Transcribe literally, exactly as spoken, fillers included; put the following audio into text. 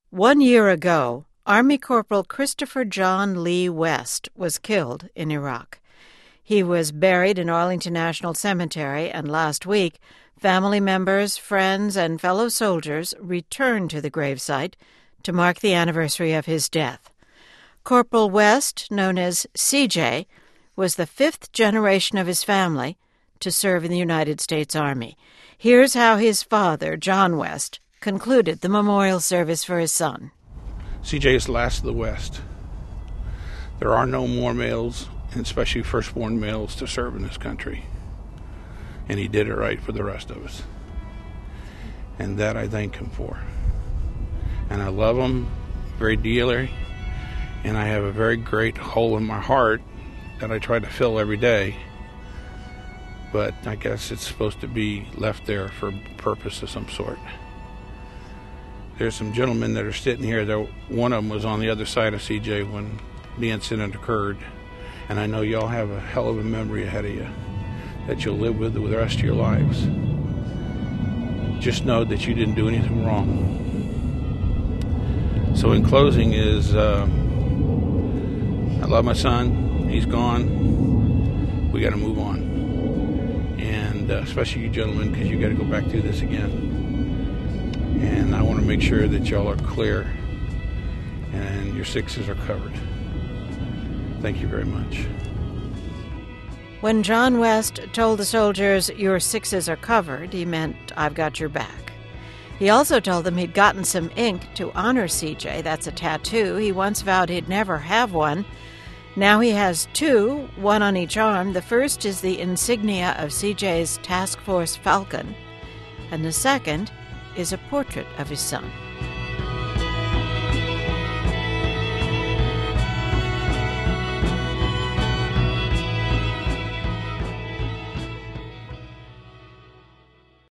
One year ago, Army Corporal Christopher John Lee West was killed in Iraq. He was buried in Arlington National Cemetery, and last week, family members, friends, and fellow soldiers returned to the gravesite to mark the anniversary of his death. Corporal West, known as C J, was the fifth generation of his family to serve in the United States Army. Here's how his father, John West, concluded the memorial service for his son. C J is the last of the West. There are no more males, and especially firstborn males, to serve in this country. And he did it right for the rest of us. And that I thank him for. And I love him very dearly. And I have a very great hole in my heart that I try to fill every day. But I guess it's supposed to be left there for a purpose of some sort. There's some gentlemen that are sitting here. That one of them was on the other side of C J when the incident occurred. And I know y'all have a hell of a memory ahead of you that you'll live with the rest of your lives. Just know that you didn't do anything wrong. So in closing is, uh, I love my son. He's gone. We got to move on. And uh, especially you gentlemen, because you got to go back through this again. And I want to make sure that y'all are clear and your sixes are covered. Thank you very much. When John West told the soldiers, "Your sixes are covered," he meant, "I've got your back." He also told them he'd gotten some ink to honor C J. That's a tattoo. He once vowed he'd never have one. Now he has two, one on each arm. The first is the insignia of C J's Task Force Falcon, and the second is a portrait of his son.